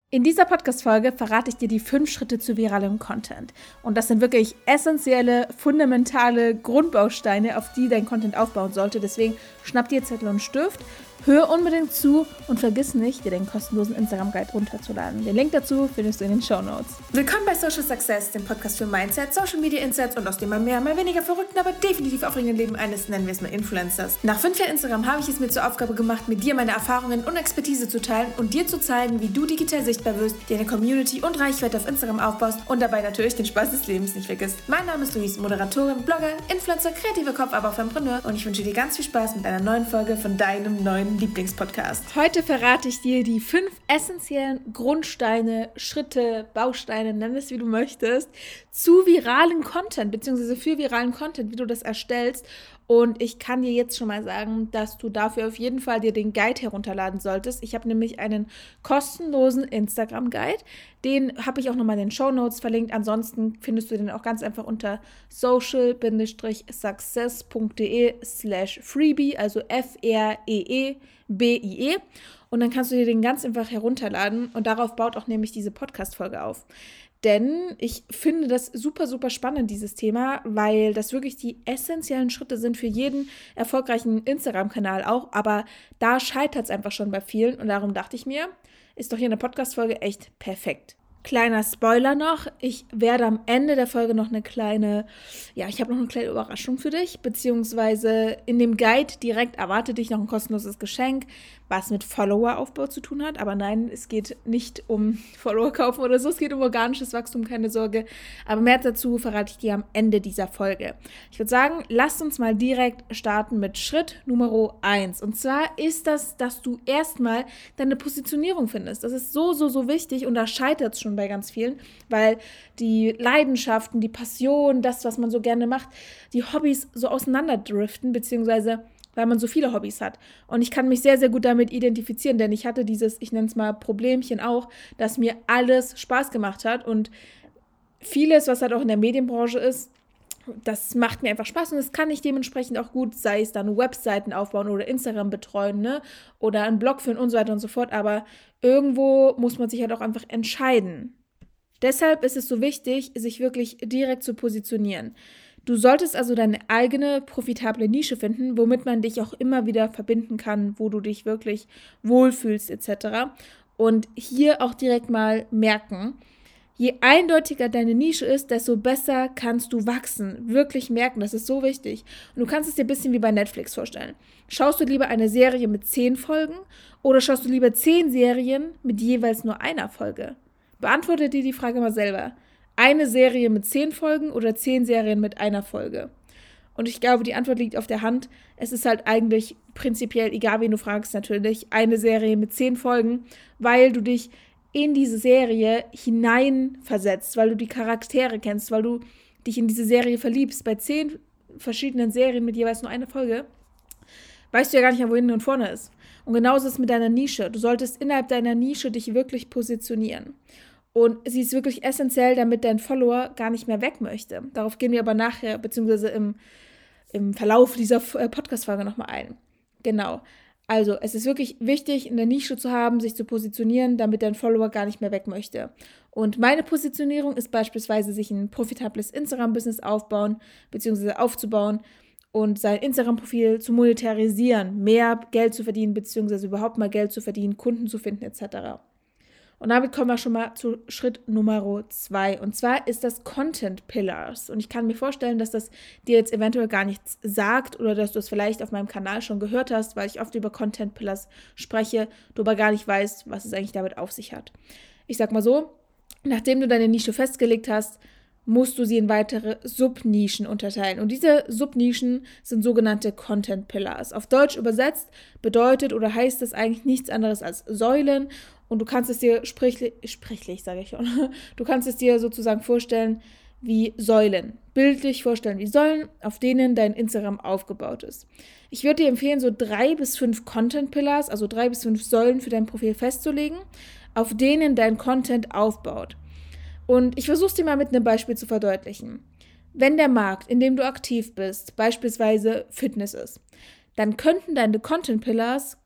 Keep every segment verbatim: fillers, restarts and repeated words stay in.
In dieser Podcast-Folge verrate ich dir die fünf Schritte zu viralem Content. Und das sind wirklich essentielle, fundamentale Grundbausteine, auf die dein Content aufbauen sollte. Deswegen schnapp dir Zettel und Stift, hör unbedingt zu und vergiss nicht, dir den kostenlosen Instagram-Guide runterzuladen. Den Link dazu findest du in den Shownotes. Willkommen bei Social Success, dem Podcast für Mindset, Social Media Insights und aus dem mal mehr, mal weniger verrückten, aber definitiv aufregenden Leben eines, nennen wir es mal Influencers. Nach fünf Jahren Instagram habe ich es mir zur Aufgabe gemacht, mit dir meine Erfahrungen und Expertise zu teilen und dir zu zeigen, wie du digital sichtbar wirst, dir eine Community und Reichweite auf Instagram aufbaust und dabei natürlich den Spaß des Lebens nicht vergisst. Mein Name ist Luis, Moderatorin, Blogger, Influencer, kreativer Kopf, aber auch Entrepreneur und ich wünsche dir ganz viel Spaß mit einer neuen Folge von deinem neuen Lieblingspodcast. Heute verrate ich dir die fünf essentiellen Grundsteine, Schritte, Bausteine, nenn es wie du möchtest, zu viralen Content, beziehungsweise für viralen Content, wie du das erstellst. Und ich kann dir jetzt schon mal sagen, dass du dafür auf jeden Fall dir den Guide herunterladen solltest. Ich habe nämlich einen kostenlosen Instagram-Guide. Den habe ich auch nochmal in den Shownotes verlinkt. Ansonsten findest du den auch ganz einfach unter social-success.de slash freebie, also F R E E B I E. Und dann kannst du dir den ganz einfach herunterladen. Und darauf baut auch nämlich diese Podcast-Folge auf. Denn ich finde das super, super spannend, dieses Thema, weil das wirklich die essentiellen Schritte sind für jeden erfolgreichen Instagram-Kanal auch. Aber da scheitert es einfach schon bei vielen. Und darum dachte ich mir, ist doch hier eine Podcast-Folge echt perfekt. Kleiner Spoiler noch, ich werde am Ende der Folge noch eine kleine, ja, ich habe noch eine kleine Überraschung für dich, beziehungsweise in dem Guide direkt erwartet dich noch ein kostenloses Geschenk, was mit Follower-Aufbau zu tun hat, aber nein, es geht nicht um Follower kaufen oder so, es geht um organisches Wachstum, keine Sorge, aber mehr dazu verrate ich dir am Ende dieser Folge. Ich würde sagen, lasst uns mal direkt starten mit Schritt Nummer eins und zwar ist das, dass du erstmal deine Positionierung findest. Das ist so, so, so wichtig und da scheitert es schon bei ganz vielen, weil die Leidenschaften, die Passion, das, was man so gerne macht, die Hobbys so auseinanderdriften, beziehungsweise weil man so viele Hobbys hat. Und ich kann mich sehr, sehr gut damit identifizieren, denn ich hatte dieses, ich nenne es mal Problemchen auch, dass mir alles Spaß gemacht hat und vieles, was halt auch in der Medienbranche ist, das macht mir einfach Spaß und das kann ich dementsprechend auch gut, sei es dann Webseiten aufbauen oder Instagram betreuen, ne? Oder einen Blog führen und so weiter und so fort, aber irgendwo muss man sich halt auch einfach entscheiden. Deshalb ist es so wichtig, sich wirklich direkt zu positionieren. Du solltest also deine eigene profitable Nische finden, womit man dich auch immer wieder verbinden kann, wo du dich wirklich wohlfühlst et cetera. Und hier auch direkt mal merken, je eindeutiger deine Nische ist, desto besser kannst du wachsen. Wirklich merken, das ist so wichtig. Und du kannst es dir ein bisschen wie bei Netflix vorstellen. Schaust du lieber eine Serie mit zehn Folgen oder schaust du lieber zehn Serien mit jeweils nur einer Folge? Beantworte dir die Frage mal selber. Eine Serie mit zehn Folgen oder zehn Serien mit einer Folge? Und ich glaube, die Antwort liegt auf der Hand. Es ist halt eigentlich prinzipiell, egal wen du fragst natürlich, eine Serie mit zehn Folgen, weil du dich in diese Serie hineinversetzt, weil du die Charaktere kennst, weil du dich in diese Serie verliebst. Bei zehn verschiedenen Serien mit jeweils nur einer Folge weißt du ja gar nicht mehr, wo hinten und vorne ist. Und genauso ist es mit deiner Nische. Du solltest innerhalb deiner Nische dich wirklich positionieren. Und sie ist wirklich essentiell, damit dein Follower gar nicht mehr weg möchte. Darauf gehen wir aber nachher, beziehungsweise im, im Verlauf dieser Podcast-Folge nochmal ein. Genau. Also, es ist wirklich wichtig, eine Nische zu haben, sich zu positionieren, damit dein Follower gar nicht mehr weg möchte. Und meine Positionierung ist beispielsweise, sich ein profitables Instagram-Business aufbauen, beziehungsweise aufzubauen und sein Instagram-Profil zu monetarisieren, mehr Geld zu verdienen, beziehungsweise überhaupt mal Geld zu verdienen, Kunden zu finden, et cetera. Und damit kommen wir schon mal zu Schritt Nummer zwei. Und zwar ist das Content Pillars. Und ich kann mir vorstellen, dass das dir jetzt eventuell gar nichts sagt oder dass du es vielleicht auf meinem Kanal schon gehört hast, weil ich oft über Content Pillars spreche, du aber gar nicht weißt, was es eigentlich damit auf sich hat. Ich sag mal so, nachdem du deine Nische festgelegt hast, musst du sie in weitere Subnischen unterteilen. Und diese Subnischen sind sogenannte Content Pillars. Auf Deutsch übersetzt bedeutet oder heißt es eigentlich nichts anderes als Säulen. Und du kannst es dir sprichlich, sprichlich sage ich schon, du kannst es dir sozusagen vorstellen wie Säulen. Bildlich vorstellen wie Säulen, auf denen dein Instagram aufgebaut ist. Ich würde dir empfehlen, so drei bis fünf Content Pillars, also drei bis fünf Säulen für dein Profil festzulegen, auf denen dein Content aufbaut. Und ich versuche es dir mal mit einem Beispiel zu verdeutlichen. Wenn der Markt, in dem du aktiv bist, beispielsweise Fitness ist, dann könnten deine Content Pillars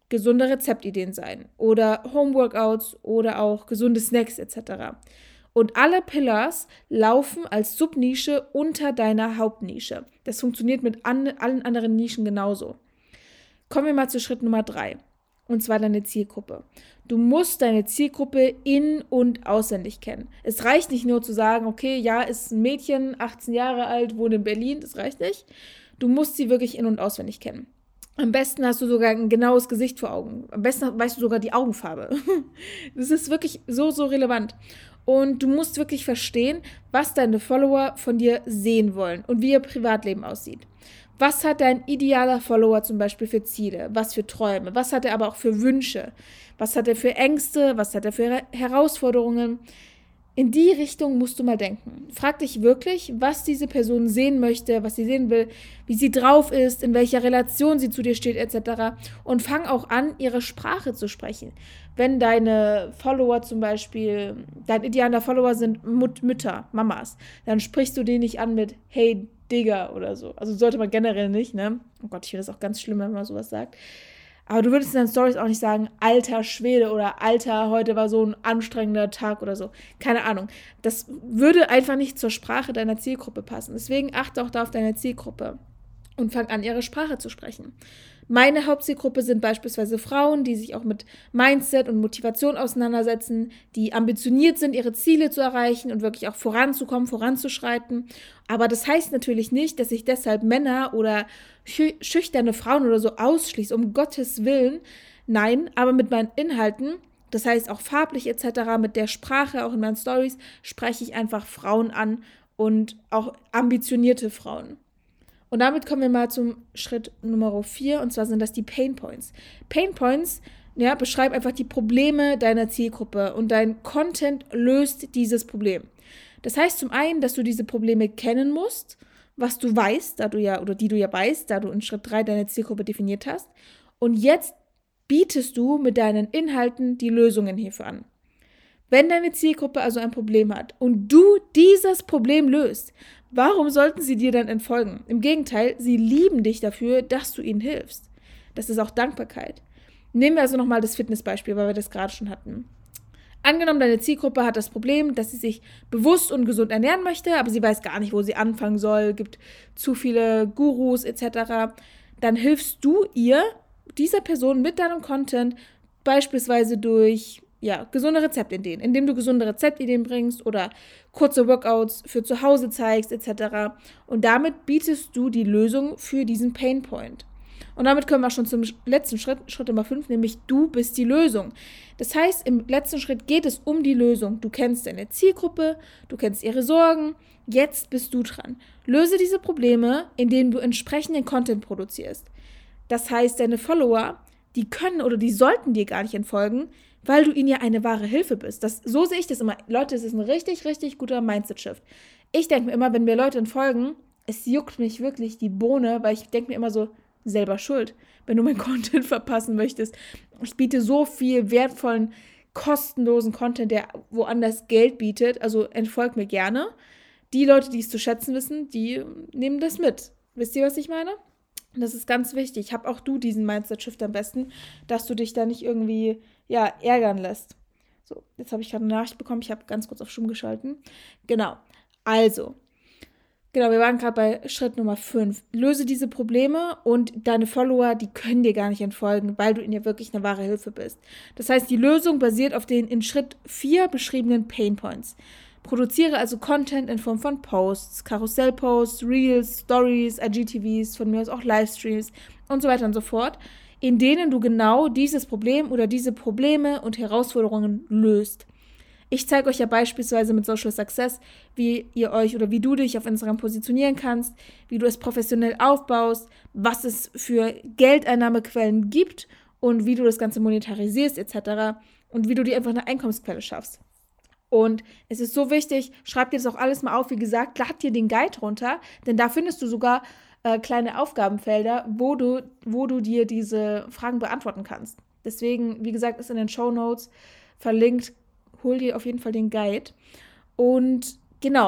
gesunde Rezeptideen sein oder Homeworkouts oder auch gesunde Snacks et cetera. Und alle Pillars laufen als Subnische unter deiner Hauptnische. Das funktioniert mit an, allen anderen Nischen genauso. Kommen wir mal zu Schritt Nummer drei. Und zwar deine Zielgruppe. Du musst deine Zielgruppe in- und auswendig kennen. Es reicht nicht nur zu sagen, okay, ja, ist ein Mädchen, achtzehn Jahre alt, wohnt in Berlin, das reicht nicht. Du musst sie wirklich in- und auswendig kennen. Am besten hast du sogar ein genaues Gesicht vor Augen. Am besten weißt du sogar die Augenfarbe. Das ist wirklich so, so relevant. Und du musst wirklich verstehen, was deine Follower von dir sehen wollen und wie ihr Privatleben aussieht. Was hat dein idealer Follower zum Beispiel für Ziele? Was für Träume? Was hat er aber auch für Wünsche? Was hat er für Ängste? Was hat er für Herausforderungen? In die Richtung musst du mal denken. Frag dich wirklich, was diese Person sehen möchte, was sie sehen will, wie sie drauf ist, in welcher Relation sie zu dir steht, et cetera. Und fang auch an, ihre Sprache zu sprechen. Wenn deine Follower zum Beispiel, dein idealer Follower sind Mut- Mütter, Mamas, dann sprichst du die nicht an mit Hey Digga oder so. Also sollte man generell nicht, ne? Oh Gott, ich finde das auch ganz schlimm, wenn man sowas sagt. Aber du würdest in deinen Storys auch nicht sagen, alter Schwede oder alter, heute war so ein anstrengender Tag oder so. Keine Ahnung. Das würde einfach nicht zur Sprache deiner Zielgruppe passen. Deswegen achte auch da auf deine Zielgruppe und fang an, ihre Sprache zu sprechen. Meine Hauptzielgruppe sind beispielsweise Frauen, die sich auch mit Mindset und Motivation auseinandersetzen, die ambitioniert sind, ihre Ziele zu erreichen und wirklich auch voranzukommen, voranzuschreiten. Aber das heißt natürlich nicht, dass ich deshalb Männer oder schü- schüchterne Frauen oder so ausschließe, um Gottes Willen. Nein, aber mit meinen Inhalten, das heißt auch farblich et cetera, mit der Sprache, auch in meinen Stories, spreche ich einfach Frauen an und auch ambitionierte Frauen. Und damit kommen wir mal zum Schritt Nummer vier, und zwar sind das die Pain Points. Pain Points, ja, beschreib einfach die Probleme deiner Zielgruppe und dein Content löst dieses Problem. Das heißt zum einen, dass du diese Probleme kennen musst, was du weißt, da du ja, oder die du ja weißt, da du in Schritt drei deine Zielgruppe definiert hast. Und jetzt bietest du mit deinen Inhalten die Lösungen hierfür an. Wenn deine Zielgruppe also ein Problem hat und du dieses Problem löst, warum sollten sie dir dann entfolgen? Im Gegenteil, sie lieben dich dafür, dass du ihnen hilfst. Das ist auch Dankbarkeit. Nehmen wir also nochmal das Fitnessbeispiel, weil wir das gerade schon hatten. Angenommen, deine Zielgruppe hat das Problem, dass sie sich bewusst und gesund ernähren möchte, aber sie weiß gar nicht, wo sie anfangen soll, gibt zu viele Gurus et cetera. Dann hilfst du ihr, dieser Person mit deinem Content, beispielsweise durch ja, gesunde Rezeptideen, indem du gesunde Rezeptideen bringst oder kurze Workouts für zu Hause zeigst et cetera. Und damit bietest du die Lösung für diesen Painpoint. Und damit kommen wir schon zum letzten Schritt, Schritt Nummer fünf, nämlich du bist die Lösung. Das heißt, im letzten Schritt geht es um die Lösung. Du kennst deine Zielgruppe, du kennst ihre Sorgen, jetzt bist du dran. Löse diese Probleme, indem du entsprechenden Content produzierst. Das heißt, deine Follower, die können oder die sollten dir gar nicht entfolgen, weil du ihnen ja eine wahre Hilfe bist. Das, so sehe ich das immer. Leute, es ist ein richtig, richtig guter Mindset-Shift. Ich denke mir immer, wenn mir Leute entfolgen, es juckt mich wirklich die Bohne, weil ich denke mir immer so, selber schuld, wenn du meinen Content verpassen möchtest. Ich biete so viel wertvollen, kostenlosen Content, der woanders Geld bietet. Also entfolgt mir gerne. Die Leute, die es zu schätzen wissen, die nehmen das mit. Wisst ihr, was ich meine? Das ist ganz wichtig. Hab auch du diesen Mindset-Shift am besten, dass du dich da nicht irgendwie ja, ärgern lässt. So, jetzt habe ich gerade eine Nachricht bekommen. Ich habe ganz kurz auf Stumm geschalten. Genau. Also, genau, wir waren gerade bei Schritt Nummer fünf. Löse diese Probleme und deine Follower, die können dir gar nicht entfolgen, weil du ihnen ja wirklich eine wahre Hilfe bist. Das heißt, die Lösung basiert auf den in Schritt vier beschriebenen Pain Points. Produziere also Content in Form von Posts, Karussellposts, Reels, Stories, I G T Vs, von mir aus auch Livestreams und so weiter und so fort, in denen du genau dieses Problem oder diese Probleme und Herausforderungen löst. Ich zeige euch ja beispielsweise mit Social Success, wie ihr euch oder wie du dich auf Instagram positionieren kannst, wie du es professionell aufbaust, was es für Geldeinnahmequellen gibt und wie du das Ganze monetarisierst et cetera und wie du dir einfach eine Einkommensquelle schaffst. Und es ist so wichtig, schreib dir das auch alles mal auf, wie gesagt, lad dir den Guide runter, denn da findest du sogar äh, kleine Aufgabenfelder, wo du, wo du dir diese Fragen beantworten kannst. Deswegen, wie gesagt, ist in den Shownotes verlinkt, hol dir auf jeden Fall den Guide. Und genau,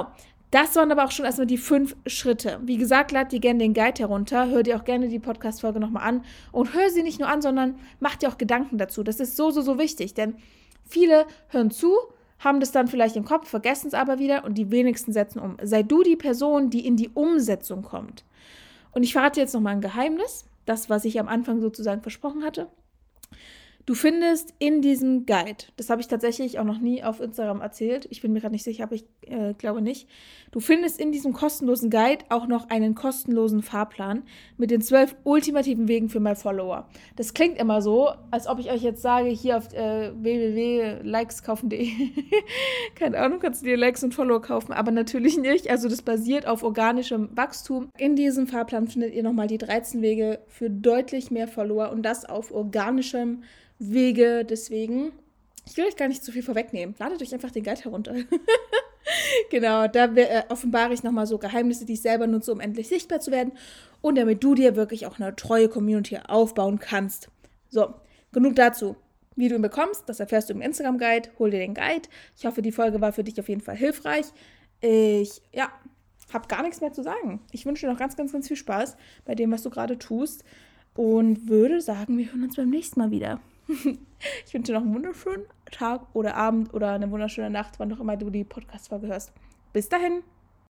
Das waren aber auch schon erstmal die fünf Schritte. Wie gesagt, lad dir gerne den Guide herunter, hör dir auch gerne die Podcast-Folge nochmal an und hör sie nicht nur an, sondern mach dir auch Gedanken dazu. Das ist so, so, so wichtig, denn viele hören zu, haben das dann vielleicht im Kopf, vergessen es aber wieder und die wenigsten setzen um. Sei du die Person, die in die Umsetzung kommt. Und ich verrate jetzt nochmal ein Geheimnis, das, was ich am Anfang sozusagen versprochen hatte. Du findest in diesem Guide, das habe ich tatsächlich auch noch nie auf Instagram erzählt, ich bin mir gerade nicht sicher, aber ich äh, glaube nicht, du findest in diesem kostenlosen Guide auch noch einen kostenlosen Fahrplan mit den zwölf ultimativen Wegen für meine Follower. Das klingt immer so, als ob ich euch jetzt sage, hier auf äh, w w w punkt likes kaufen punkt de, keine Ahnung, kannst du dir Likes und Follower kaufen, aber natürlich nicht, also das basiert auf organischem Wachstum. In diesem Fahrplan findet ihr nochmal die dreizehn Wege für deutlich mehr Follower und das auf organischem Wege, deswegen, ich will euch gar nicht zu viel vorwegnehmen. Ladet euch einfach den Guide herunter. Genau, da äh, offenbare ich nochmal so Geheimnisse, die ich selber nutze, um endlich sichtbar zu werden und damit du dir wirklich auch eine treue Community aufbauen kannst. So, genug dazu. Wie du ihn bekommst, das erfährst du im Instagram-Guide. Hol dir den Guide. Ich hoffe, die Folge war für dich auf jeden Fall hilfreich. Ich, ja, habe gar nichts mehr zu sagen. Ich wünsche dir noch ganz, ganz, ganz viel Spaß bei dem, was du gerade tust und würde sagen, wir hören uns beim nächsten Mal wieder. Ich wünsche dir noch einen wunderschönen Tag oder Abend oder eine wunderschöne Nacht, wann auch immer du die Podcast-Folge hörst. Bis dahin!